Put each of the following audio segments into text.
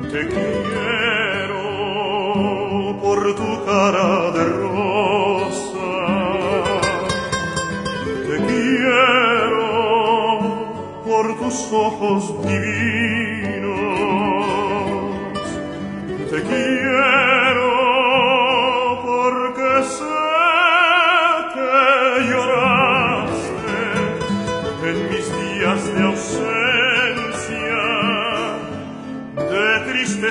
Te quiero por tu cara de rosa, te quiero por tus ojos divinos, te quiero porque sé que lloraste en mis días de ausencia, de triste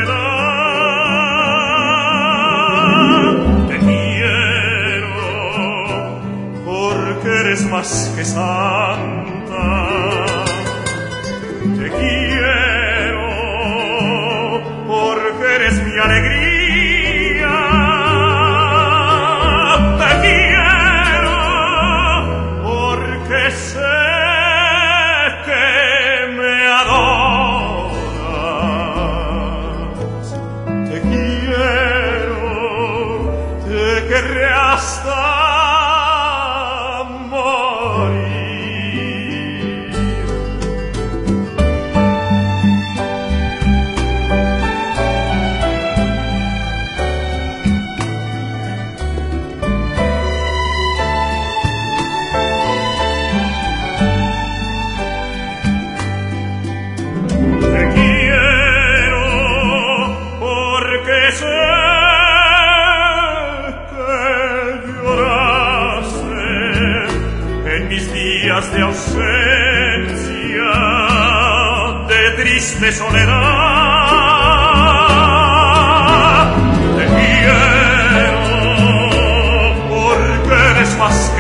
soledad. Te quiero porque eres más que santa, te quiero porque eres mi alegría, te quiero porque sé que me adoras, te quiero, te querré hasta morir. Te quiero porque sé que lloraste en mis días de ausencia, de triste soledad. Te quiero porque eres más